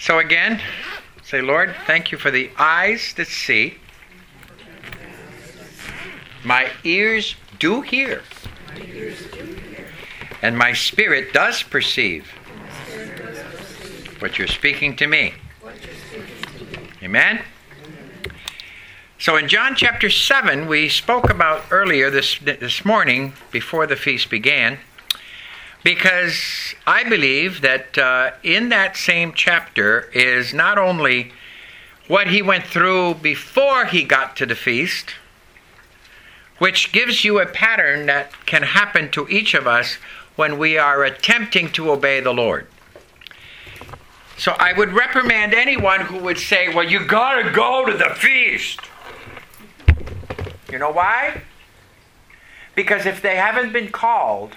So again, say, Lord, thank you for the eyes that see. My ears do hear. And my spirit does perceive what you're speaking to me. Amen? So in John chapter 7, we spoke about earlier this morning, before the feast began, because I believe that in that same chapter is not only what he went through before he got to the feast, which gives you a pattern that can happen to each of us when we are attempting to obey the Lord. So I would reprimand anyone who would say, well, you got to go to the feast. You know why? Because if they haven't been called,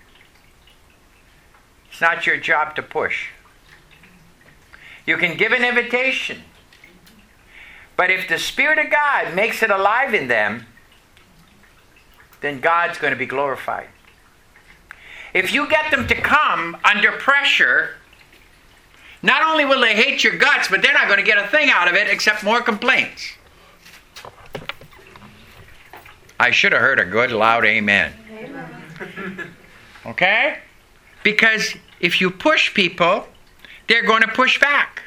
it's not your job to push. You can give an invitation. But if the Spirit of God makes it alive in them, then God's going to be glorified. If you get them to come under pressure, not only will they hate your guts, but they're not going to get a thing out of it except more complaints. I should have heard a good loud amen. Okay? Because if you push people, they're going to push back.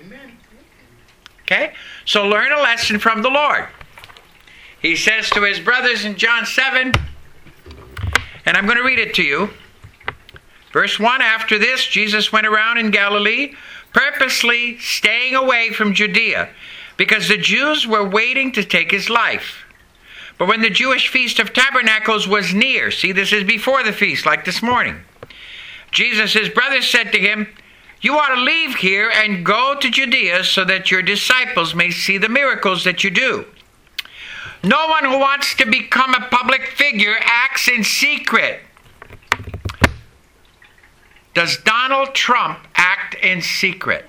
Okay? So learn a lesson from the Lord. He says to his brothers in John 7, and I'm going to read it to you. Verse 1, after this, Jesus went around in Galilee, purposely staying away from Judea, because the Jews were waiting to take his life. But when the Jewish Feast of Tabernacles was near, see, this is before the feast, like this morning, Jesus, his brothers, said to him, you ought to leave here and go to Judea so that your disciples may see the miracles that you do. No one who wants to become a public figure acts in secret. Does Donald Trump act in secret?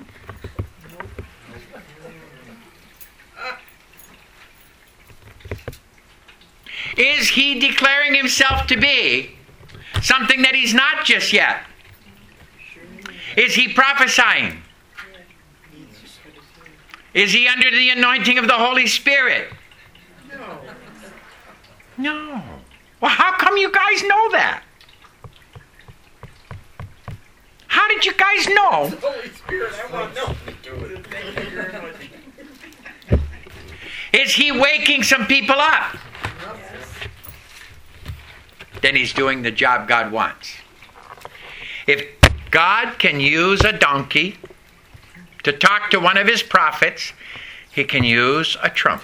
Is he declaring himself to be something that he's not just yet? Is he prophesying? Is he under the anointing of the Holy Spirit? No. Well, how come you guys know that? How did you guys know? Holy Spirit, I want nothing to do with it. Is he waking some people up? Then he's doing the job God wants. If God can use a donkey to talk to one of his prophets, he can use a trump.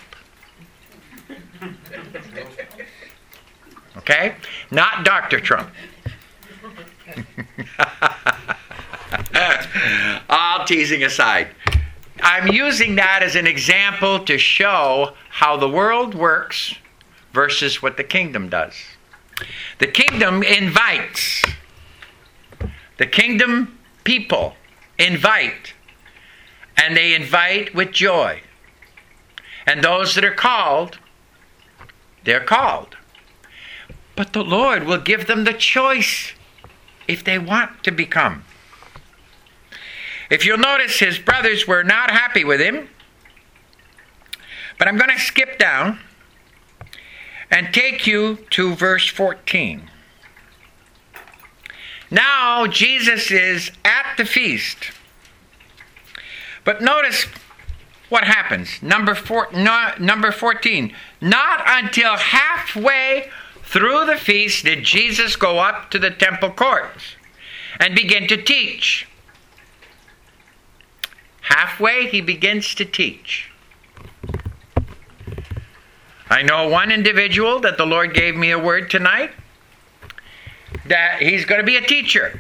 Okay? Not Dr. Trump. All teasing aside. I'm using that as an example to show how the world works versus what the kingdom does. The kingdom invites. The kingdom people invite. And they invite with joy. And those that are called, they're called. But the Lord will give them the choice if they want to become. If you'll notice, his brothers were not happy with him. But I'm going to skip down and take you to verse 14. Now Jesus is at the feast. But notice what happens. Number 14. Not until halfway through the feast did Jesus go up to the temple courts and begin to teach. Halfway, he begins to teach. I know one individual that the Lord gave me a word tonight that he's going to be a teacher.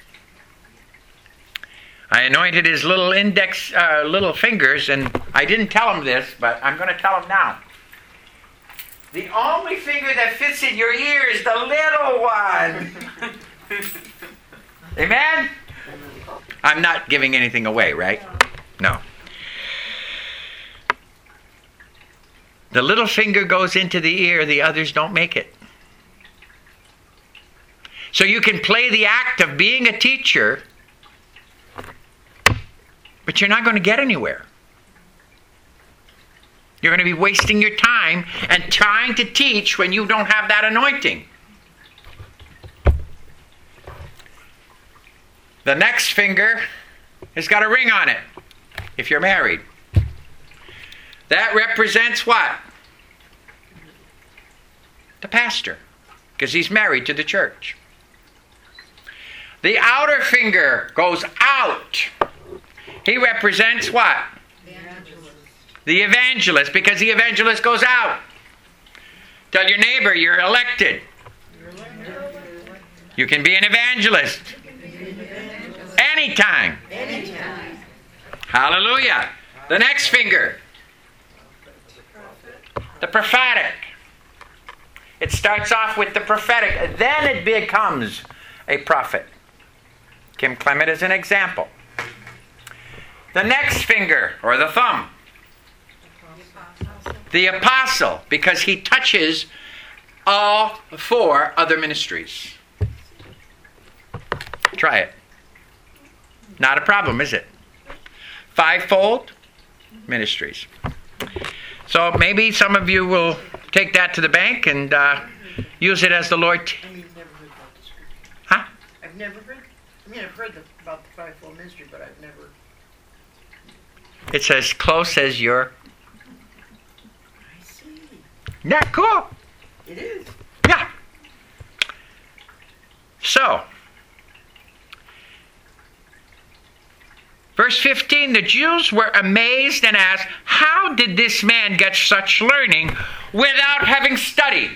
I anointed his little little fingers, and I didn't tell him this, but I'm going to tell him now. The only finger that fits in your ear is the little one. Amen? I'm not giving anything away, right? No. The little finger goes into the ear, the others don't make it. So you can play the act of being a teacher But you're not going to get anywhere. You're going to be wasting your time and trying to teach when you don't have that anointing. The next finger has got a ring on it, if you're married. That represents what? The pastor, because he's married to the church. The outer finger goes out. He represents what? The evangelist, because the evangelist goes out. Tell your neighbor you're elected. You can be an evangelist. Anytime. Hallelujah. The next finger. The prophetic. It starts off with the prophetic. Then it becomes a prophet. Kim Clement is an example. The next finger, or the thumb. The apostle, because he touches all 4 other ministries. Try it. Not a problem, is it? 5-fold ministries. So maybe some of you will take that to the bank and use it as the Lord. You've never heard about the scripture. Huh? I've never heard. I've heard about the 5-fold ministry, but I've never. It's as close as your. I see. Not cool. It is. Yeah. So, verse 15, the Jews were amazed and asked, how did this man get such learning without having studied?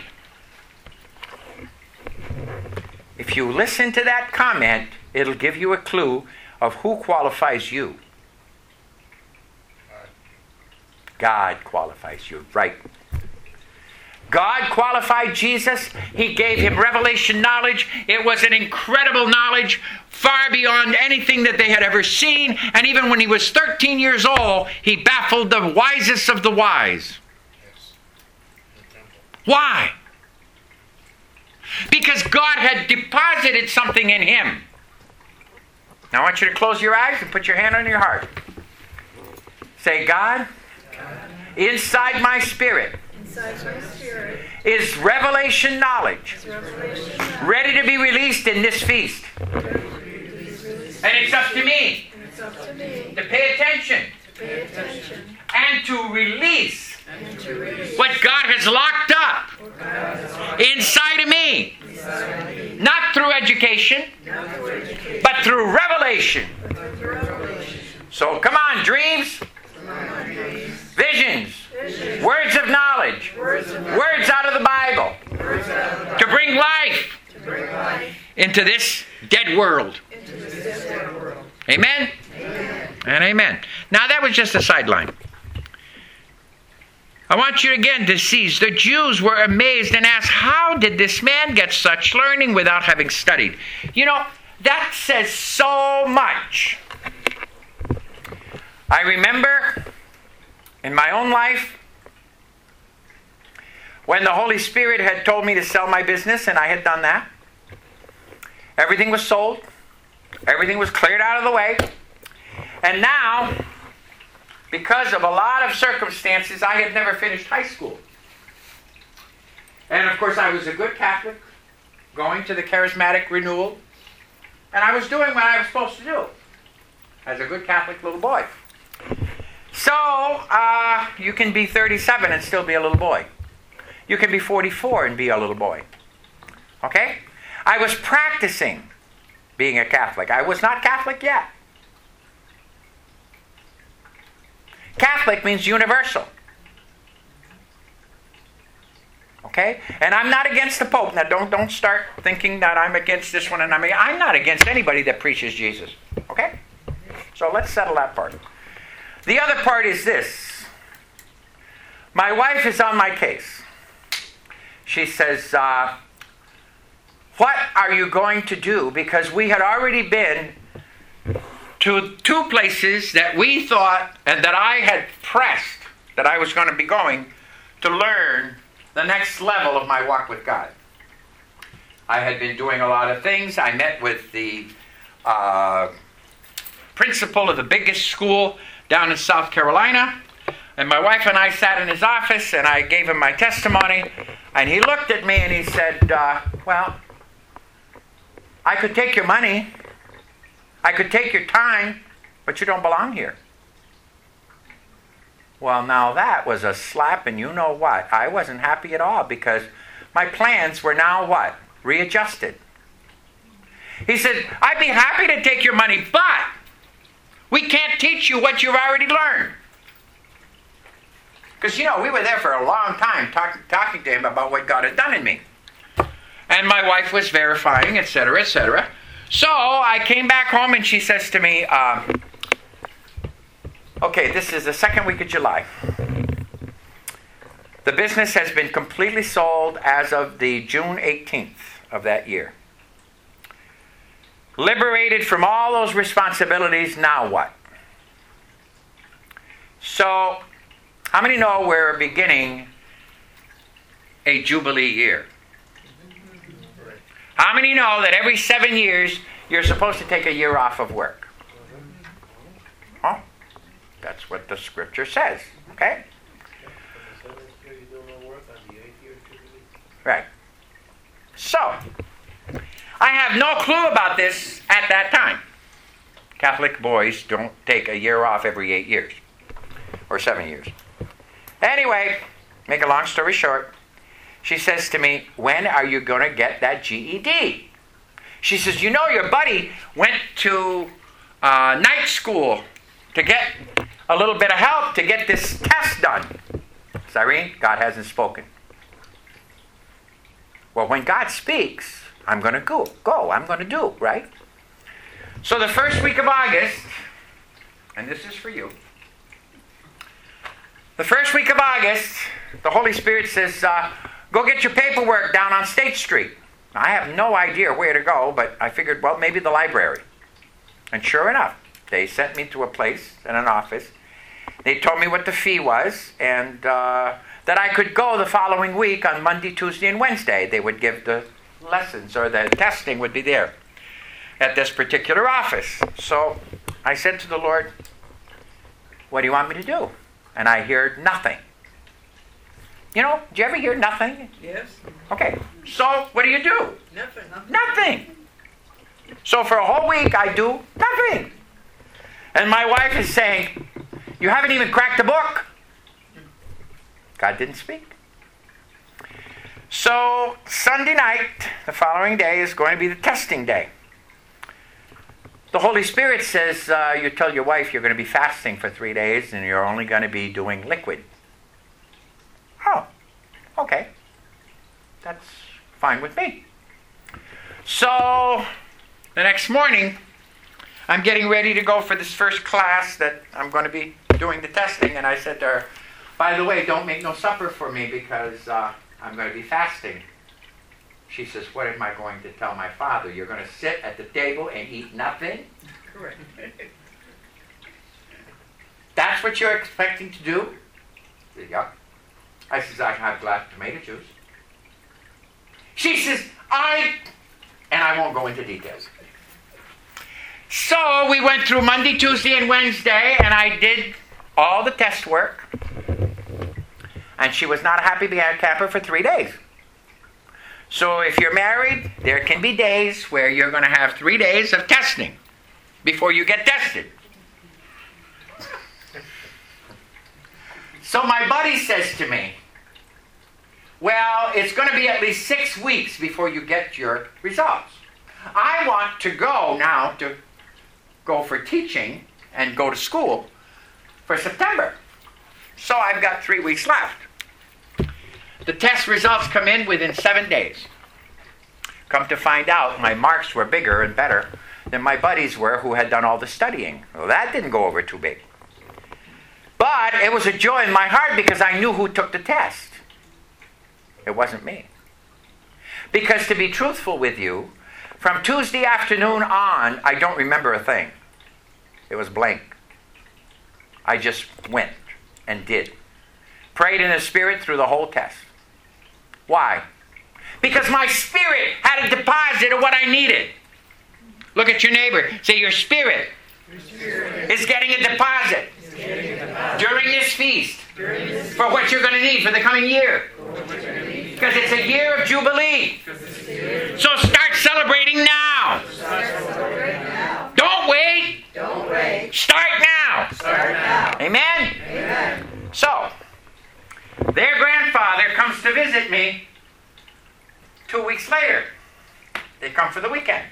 If you listen to that comment, it'll give you a clue of who qualifies you. God qualifies you, right? God qualified Jesus. He gave him revelation knowledge. It was an incredible knowledge, far beyond anything that they had ever seen. And even when he was 13 years old, he baffled the wisest of the wise. Why? Because God had deposited something in him. Now I want you to close your eyes and put your hand on your heart. Say, God, inside my spirit is revelation knowledge ready to be released in this feast. And it's up to me to pay attention and to release what God has locked up inside of me. Not through education, but through revelation. So come on, dreams. Visions, words of knowledge, words out of the Bible, to bring life into this dead world. Amen? And amen. Now that was just a sideline. I want you again to seize. The Jews were amazed and asked, how did this man get such learning without having studied? You know, that says so much. I remember in my own life, when the Holy Spirit had told me to sell my business, and I had done that, everything was sold, everything was cleared out of the way, and now, because of a lot of circumstances, I had never finished high school. And of course, I was a good Catholic, going to the charismatic renewal, and I was doing what I was supposed to do as a good Catholic little boy. So, you can be 37 and still be a little boy. You can be 44 and be a little boy. Okay? I was practicing being a Catholic. I was not Catholic yet. Catholic means universal. Okay? And I'm not against the Pope. Now, don't start thinking that I'm against this one. And I'm not against anybody that preaches Jesus. Okay? So let's settle that part. The other part is this. My wife is on my case. She says, what are you going to do? Because we had already been to 2 places that we thought and that I had pressed that I was going to be going to learn the next level of my walk with God. I had been doing a lot of things. I met with the principal of the biggest school down in South Carolina. And my wife and I sat in his office, and I gave him my testimony. And he looked at me and he said, well, I could take your money. I could take your time, but you don't belong here. Well, now that was a slap, and you know what? I wasn't happy at all because my plans were now what? Readjusted. He said, I'd be happy to take your money, but we can't teach you what you've already learned. Because, we were there for a long time talking to him about what God had done in me. And my wife was verifying, etc., etc. So I came back home and she says to me, okay, this is the second week of July. The business has been completely sold as of the June 18th of that year. Liberated from all those responsibilities, now what? So, how many know we're beginning a Jubilee year? How many know that every 7 years you're supposed to take a year off of work? Oh, that's what the scripture says. Okay? Right. So, I have no clue about this at that time. Catholic boys don't take a year off every 8 years. Or 7 years. Anyway, make a long story short, she says to me, when are you going to get that GED? She says, your buddy went to night school to get a little bit of help to get this test done. Irene, God hasn't spoken. Well, when God speaks, I'm going to go. I'm going to do, right? So the first week of August, and this is for you. The first week of August, the Holy Spirit says, go get your paperwork down on State Street. I have no idea where to go, but I figured, well, maybe the library. And sure enough, they sent me to a place in an office. They told me what the fee was, and that I could go the following week on Monday, Tuesday, and Wednesday. They would give the lessons, or the testing would be there at this particular office. So I said to the Lord, what do you want me to do? And I heard nothing. Did you ever hear nothing? Yes. Okay, so what do? Nothing. Nothing. So for a whole week I do nothing. And my wife is saying, you haven't even cracked the book. God didn't speak. So Sunday night, the following day, is going to be the testing day. The Holy Spirit says, you tell your wife you're going to be fasting for 3 days and you're only going to be doing liquid. Oh, okay. That's fine with me. So the next morning, I'm getting ready to go for this first class that I'm going to be doing the testing. And I said to her, by the way, don't make no supper for me because I'm going to be fasting. She says, what am I going to tell my father? You're going to sit at the table and eat nothing? Correct. That's what you're expecting to do? I said, yeah. I says, I can have a glass of tomato juice. She says, and I won't go into details. So we went through Monday, Tuesday, and Wednesday, and I did all the test work. And she was not a happy camper for 3 days. So if you're married, there can be days where you're going to have 3 days of testing before you get tested. So my buddy says to me, well, it's going to be at least 6 weeks before you get your results. I want to go now to go for teaching and go to school for September. So I've got 3 weeks left. The test results come in within 7 days. Come to find out, my marks were bigger and better than my buddies were who had done all the studying. Well, that didn't go over too big. But it was a joy in my heart because I knew who took the test. It wasn't me. Because to be truthful with you, from Tuesday afternoon on, I don't remember a thing. It was blank. I just went and did. Prayed in the Spirit through the whole test. Why? Because my spirit had a deposit of what I needed. Look at your neighbor. Say, your spirit is getting a deposit during this feast for what you're going to need for the coming year. Because it's a year of Jubilee. So start celebrating now. Don't wait. Start now. Amen? So, their grandfather comes to visit me 2 weeks later. They come for the weekend.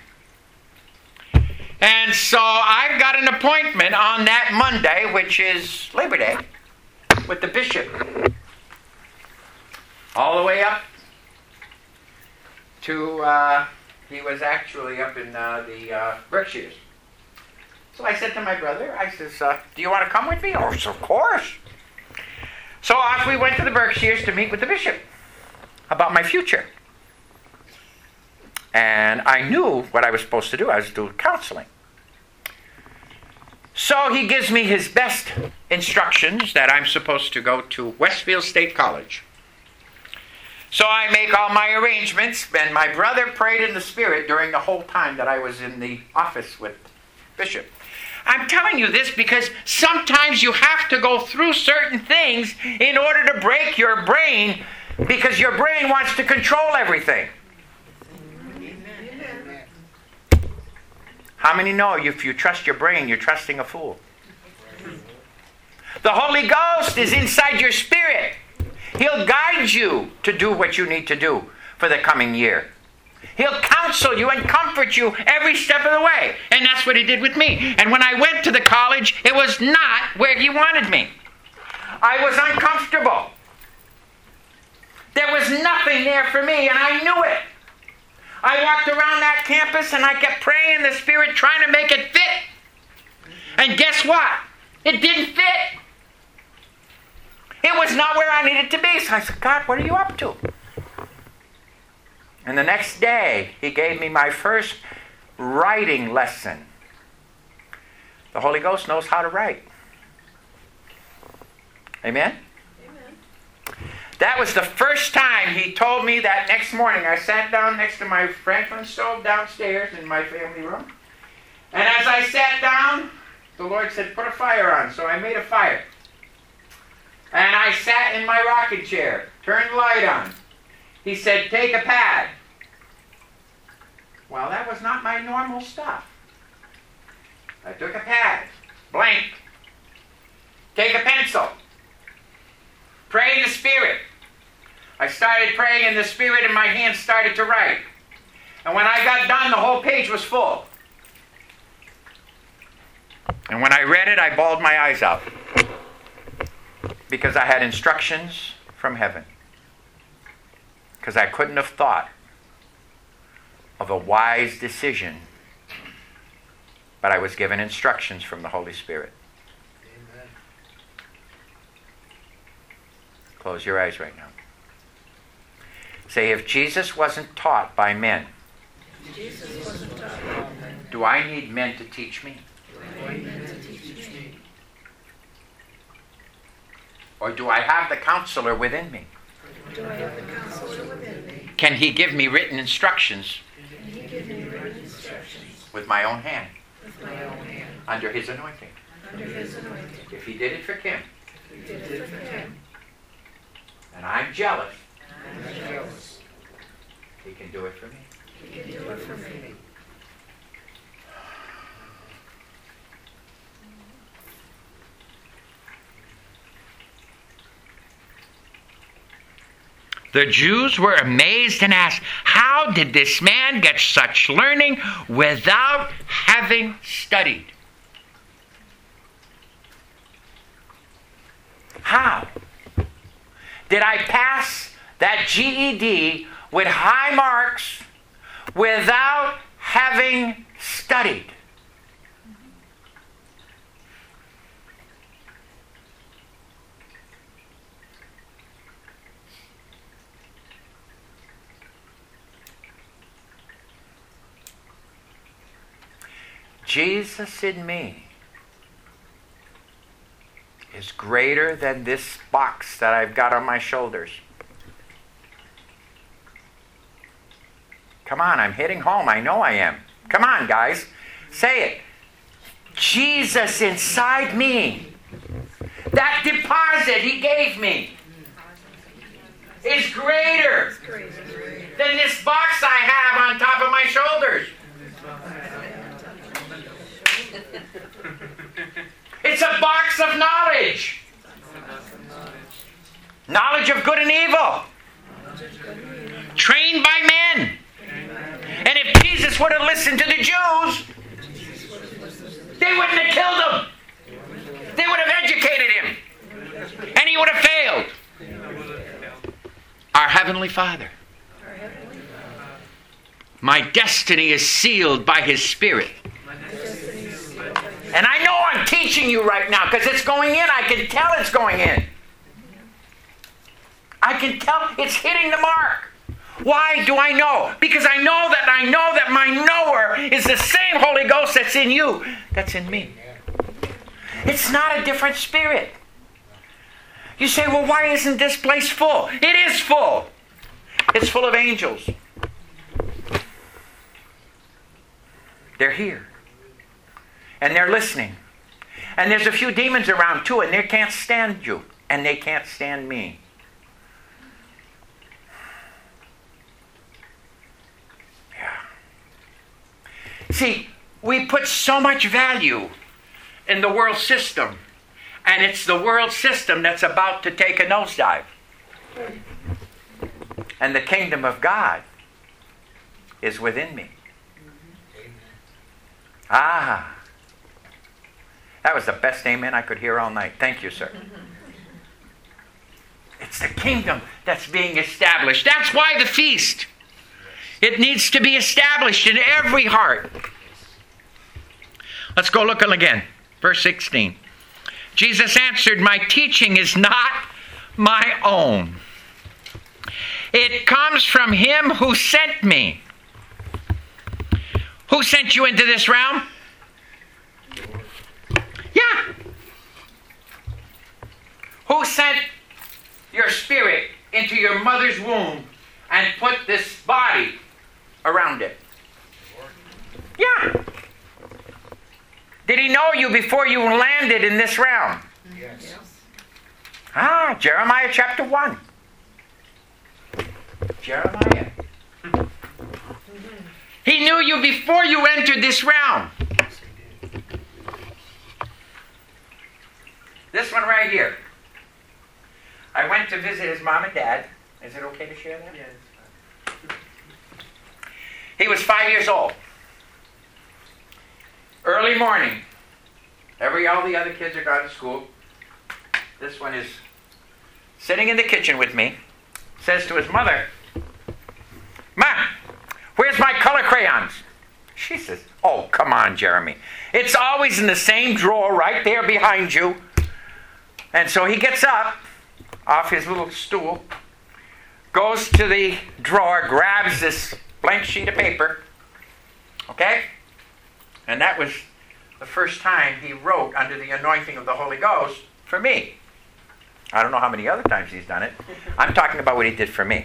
And so I've got an appointment on that Monday, which is Labor Day, with the bishop. All the way up to, he was actually up in the Berkshires. So I said to my brother, I says, do you want to come with me? Oh, of course. So off we went to the Berkshires to meet with the bishop about my future. And I knew what I was supposed to do. I was doing counseling. So he gives me his best instructions that I'm supposed to go to Westfield State College. So I make all my arrangements, and my brother prayed in the Spirit during the whole time that I was in the office with Bishop. I'm telling you this because sometimes you have to go through certain things in order to break your brain, because your brain wants to control everything. How many know if you trust your brain, you're trusting a fool? The Holy Ghost is inside your spirit. He'll guide you to do what you need to do for the coming year. He'll counsel you and comfort you every step of the way. And that's what he did with me. And when I went to the college, it was not where he wanted me. I was uncomfortable. There was nothing there for me, and I knew it. I walked around that campus and I kept praying in the Spirit, trying to make it fit. And guess what? It didn't fit. It was not where I needed to be. So I said, God, what are you up to? And the next day, he gave me my first writing lesson. The Holy Ghost knows how to write. Amen? That was the first time he told me that. Next morning. I sat down next to my Franklin stove downstairs in my family room. And as I sat down, the Lord said, put a fire on. So I made a fire. And I sat in my rocking chair, turned the light on. He said, take a pad. Well, that was not my normal stuff. I took a pad, blank. Take a pencil. Pray in the Spirit. I started praying in the Spirit and my hands started to write. And when I got done, the whole page was full. And when I read it, I bawled my eyes out. Because I had instructions from heaven. Because I couldn't have thought of a wise decision. But I was given instructions from the Holy Spirit. Amen. Close your eyes right now. Say, if Jesus wasn't taught by men, do I need men to teach me? Or do I have the counselor within me? Can he give me written instructions with my own hand? Under his anointing. If he did it for Kim, and I'm jealous, he can do it for me. The Jews were amazed and asked, how did this man get such learning without having studied? How? Did I pass that GED with high marks without having studied? Jesus in me is greater than this box that I've got on my shoulders. Come on, I'm hitting home. I know I am. Come on, guys. Say it. Jesus inside me, that deposit he gave me, is greater than this box I have on top of my shoulders. It's a box of knowledge. Knowledge of good and evil. Trained by men. And if Jesus would have listened to the Jews, they wouldn't have killed him. They would have educated him. And he would have failed. Our Heavenly Father. My destiny is sealed by His Spirit. And I know I'm teaching you right now because it's going in. I can tell it's going in. I can tell it's hitting the mark. Why do I know? Because I know that my knower is the same Holy Ghost that's in you, that's in me. It's not a different spirit. You say, well, why isn't this place full? It is full. It's full of angels. They're here. And they're listening. And there's a few demons around too, and they can't stand you. And they can't stand me. Yeah. See, we put so much value in the world system. And it's the world system that's about to take a nosedive. And the kingdom of God is within me. Ah. That was the best amen I could hear all night. Thank you, sir. It's the kingdom that's being established. That's why the feast. It needs to be established in every heart. Let's go look again. Verse 16. Jesus answered, my teaching is not my own. It comes from Him who sent me. Who sent you into this realm? Yeah. Who sent your spirit into your mother's womb and put this body around it? Yeah. Did He know you before you landed in this realm? Yes. Ah, Jeremiah chapter 1. Jeremiah. He knew you before you entered this realm. This one right here. I went to visit his mom and dad. Is it okay to share that? Yes. He was 5 years old. Early morning. All the other kids are gone to school. This one is sitting in the kitchen with me. Says to his mother, Ma, where's my color crayons? She says, oh, come on, Jeremy. It's always in the same drawer right there behind you. And so he gets up off his little stool, goes to the drawer, grabs this blank sheet of paper. Okay? And that was the first time he wrote under the anointing of the Holy Ghost for me. I don't know how many other times he's done it. I'm talking about what he did for me.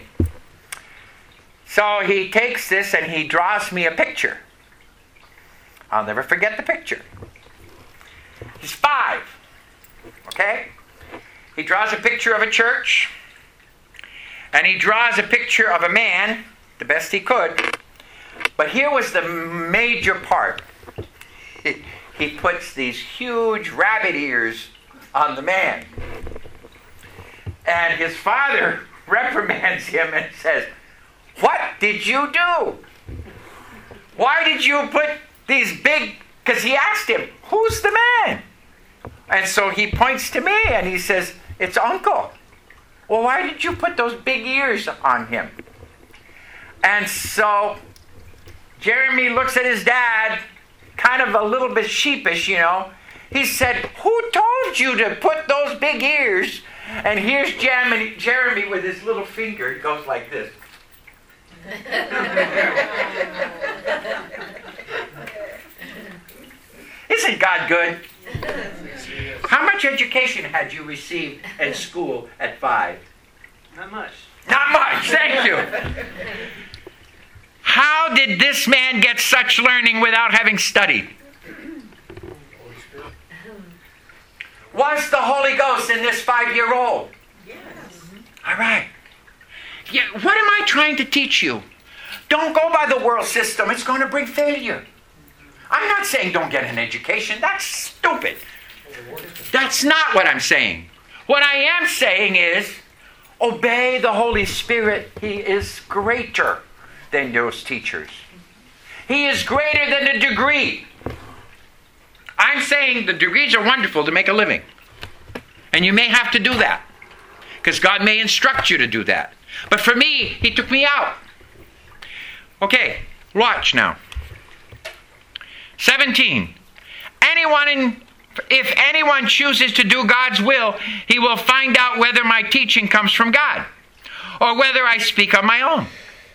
So he takes this and he draws me a picture. I'll never forget the picture. He's 5. Okay? He draws a picture of a church. And he draws a picture of a man, the best he could. But here was the major part. He puts these huge rabbit ears on the man. And his father reprimands him and says, what did you do? Why did you put these big... Because he asked him, who's the man? And so he points to me and he says, it's Uncle. Well, why did you put those big ears on him? And so Jeremy looks at his dad, kind of a little bit sheepish, you know. He said, who told you to put those big ears? And here's Jeremy with his little finger. He goes like this. Isn't God good? How much education had you received in school at 5? Not much. Not much, thank you. How did this man get such learning without having studied? Was the Holy Ghost in this 5-year-old? Yes. All right. Yeah, what am I trying to teach you? Don't go by the world system. It's going to bring failure. I'm not saying don't get an education. That's stupid. That's not what I'm saying. What I am saying is obey the Holy Spirit. He is greater than those teachers. He is greater than the degree. I'm saying the degrees are wonderful to make a living. And you may have to do that. Because God may instruct you to do that. But for me, He took me out. Okay, watch now. 17. If anyone chooses to do God's will, he will find out whether my teaching comes from God or whether I speak on my own.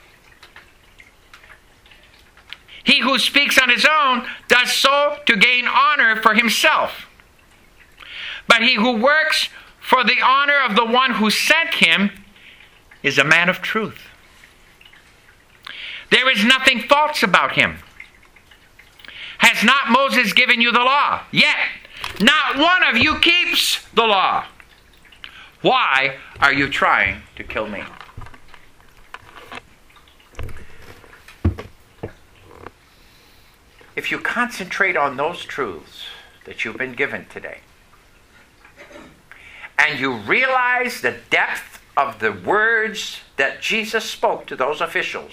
He who speaks on his own does so to gain honor for himself. But he who works for the honor of the one who sent him is a man of truth. There is nothing false about him. Has not Moses given you the law? Yet not one of you keeps the law. Why are you trying to kill me? If you concentrate on those truths that you've been given today, and you realize the depth of the words that Jesus spoke to those officials,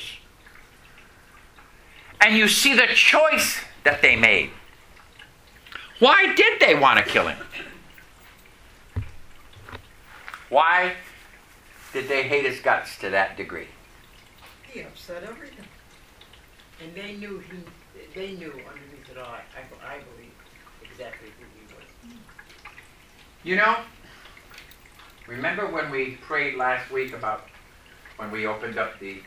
and you see the choice that they made, why did they want to kill him? Why did they hate his guts to that degree? He upset everything. And they knew underneath it all, I believe, exactly who he was. You know, remember when we prayed last week about when we opened up the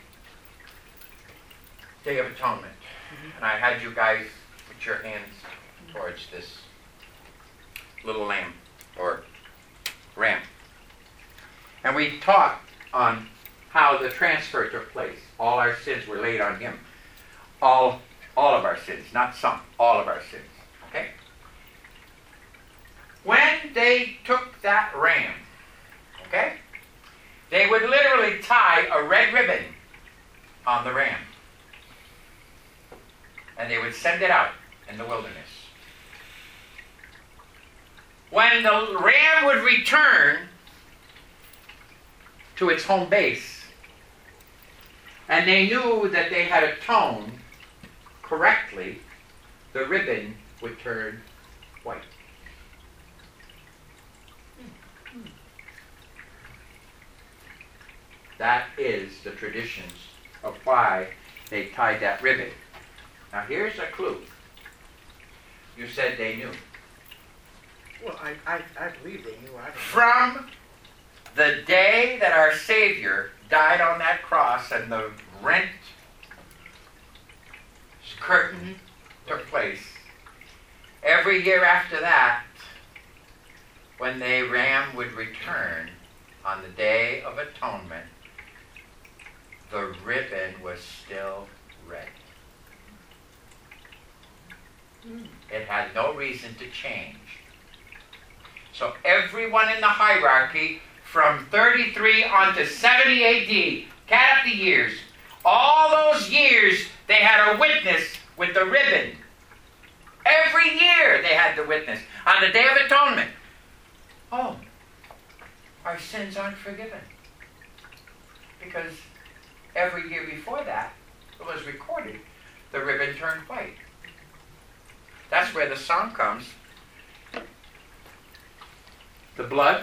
Day of Atonement? Mm-hmm. And I had you guys put your hands towards this little lamb or ram. And we taught on how the transfer took place. All our sins were laid on him. All of our sins, not some, all of our sins. Okay? When they took that ram, okay, they would literally tie a red ribbon on the ram. And they would send it out in the wilderness. When the ram would return to its home base, and they knew that they had atoned correctly, the ribbon would turn white. That is the traditions of why they tied that ribbon. Now here's a clue. You said they knew. Well, I believe they knew. From the day that our Savior died on that cross and the rent curtain took place, every year after that, when the ram would return on the Day of Atonement, the ribbon was still red. It had no reason to change. So everyone in the hierarchy from 33 on to 70 AD, count up the years, all those years they had a witness with the ribbon. Every year they had the witness. On the Day of Atonement, oh, our sins aren't forgiven. Because every year before that, it was recorded, the ribbon turned white. That's where the song comes. The blood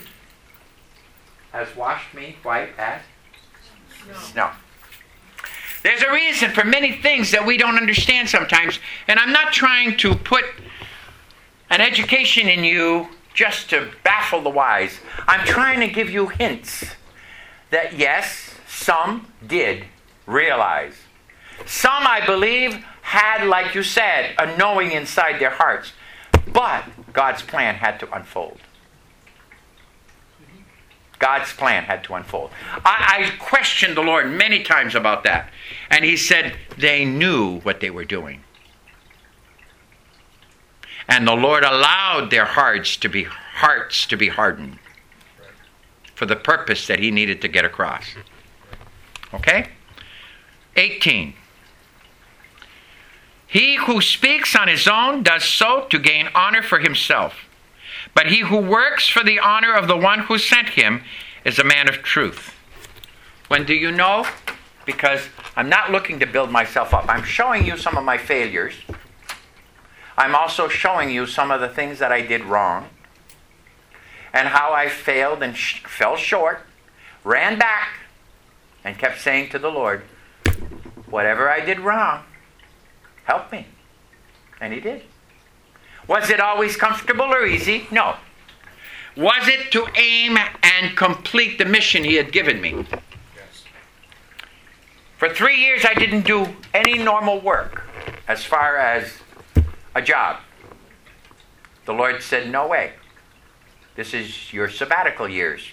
has washed me white as snow. There's a reason for many things that we don't understand sometimes, and I'm not trying to put an education in you just to baffle the wise. I'm trying to give you hints that yes, some did realize. Some, I believe, had, like you said, a knowing inside their hearts. But God's plan had to unfold. God's plan had to unfold. I questioned the Lord many times about that. And He said they knew what they were doing. And the Lord allowed their hearts to be hearts to be hardened for the purpose that he needed to get across. Okay? 18. He who speaks on his own does so to gain honor for himself. But he who works for the honor of the one who sent him is a man of truth. When do you know? Because I'm not looking to build myself up. I'm showing you some of my failures. I'm also showing you some of the things that I did wrong and how I failed and fell short, ran back, and kept saying to the Lord, whatever I did wrong, help me. And he did. Was it always comfortable or easy? No. Was it to aim and complete the mission he had given me? Yes. For 3 years, I didn't do any normal work as far as a job. The Lord said, no way. This is your sabbatical years.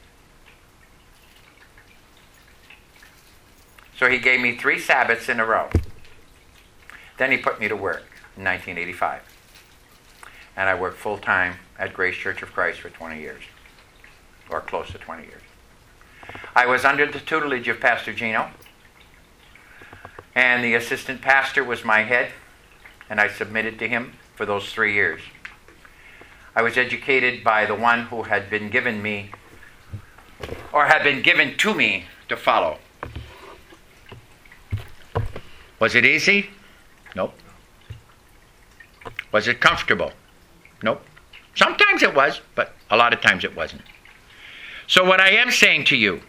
So he gave me 3 Sabbaths in a row. Then he put me to work in 1985. And I worked full-time at Grace Church of Christ for 20 years. Or close to 20 years. I was under the tutelage of Pastor Gino. And the assistant pastor was my head. And I submitted to him for those 3 years. I was educated by the one who had been given me, or had been given to me to follow. Was it easy? Nope. Was it comfortable? Nope. Sometimes it was, but a lot of times it wasn't. So what I am saying to you,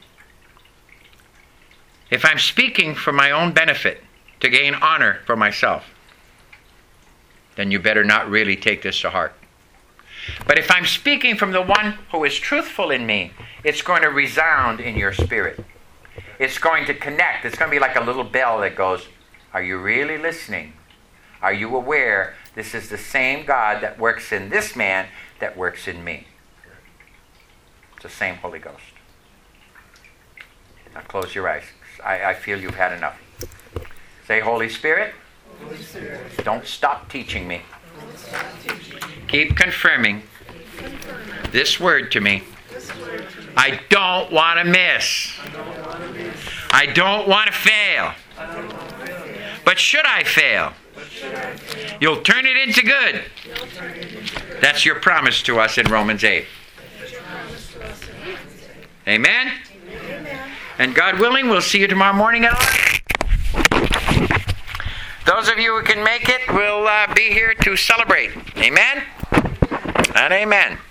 if I'm speaking for my own benefit, to gain honor for myself, then you better not really take this to heart. But if I'm speaking from the one who is truthful in me, it's going to resound in your spirit. It's going to connect. It's going to be like a little bell that goes, are you really listening? Are you aware this is the same God that works in this man that works in me? It's the same Holy Ghost. Now close your eyes. I feel you've had enough. Say, Holy Spirit, Holy Spirit, don't stop teaching me. Keep confirming this word to me. I don't want to miss. I don't want to fail. But should I fail, you'll turn it into good. That's your promise to us in Romans 8. Amen? And God willing, we'll see you tomorrow morning at 11. Those of you who can make it will be here to celebrate. Amen? And amen.